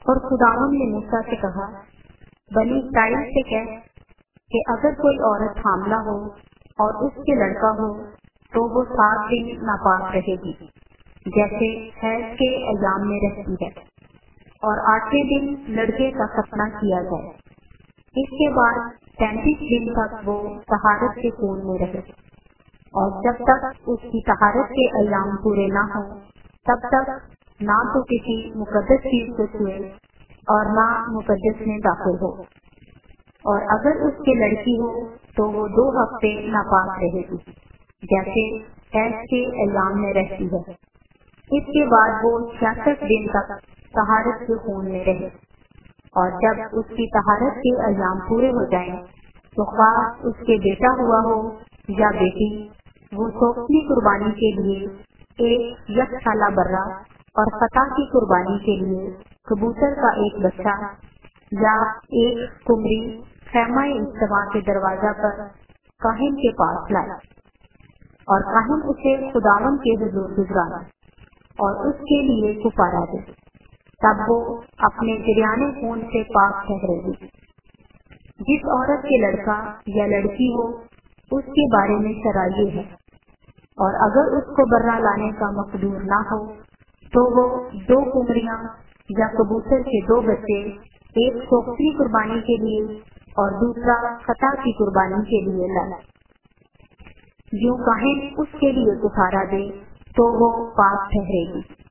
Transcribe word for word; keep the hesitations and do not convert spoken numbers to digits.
اور खुदावंद ने मूसा से कहा, बनी इस्राएल से कह कि अगर कोई औरत हामला हो और उसके लड़का हो तो वो सात दिन नापाक रहेगी, जैसे हैज के अयाम में रहती है, और आठवें दिन लड़के का खतना किया जाए। इसके बाद पैंतीस दिन तक वो तहारत के खून में रहे, और जब तक उसकी तहारत के अयाम पूरे न हो तब तक ना तो किसी मुकद्दस चीज को छुए और ना मुकद्दस में दाखिल हो। और अगर उसके लड़की हो तो वो दो हफ्ते नापाक रहेगी, जैसे ऐश के अयाम में रहती है। इसके बाद वो छियासठ दिन तक तहारत के खून में रहे, और जब उसकी तहारत के अयाम पूरे हो जाएं, तो ख्वाह उसके बेटा हुआ हो या बेटी, वो सोखनी कुर्बानी के लिए एक यकसाला बर्रा और फतह की कुर्बानी के लिए कबूतर का एक बच्चा या एक कुमरी खैमा इज्तिमा के दरवाजा पर काहिन के पास लाए, और काहिन उसे खुदावन के हुजूर गुजराना और उसके लिए कुफारा दे, तब वो अपने गिरयाने खून से पाक ठहरेगी। जिस औरत के लड़का या लड़की हो उसके बारे में शरअ ये है, और अगर उसको बर्रा लाने का मकदूर ना हो तो वो दो कुमरियां या कबूतर के दो बच्चे, एक सोखनी कुर्बानी के लिए और दूसरा फतह की कुर्बानी के लिए लाए। यूं काहिन उसके लिए कुफारा दे तो वो पाक ठहरेगी।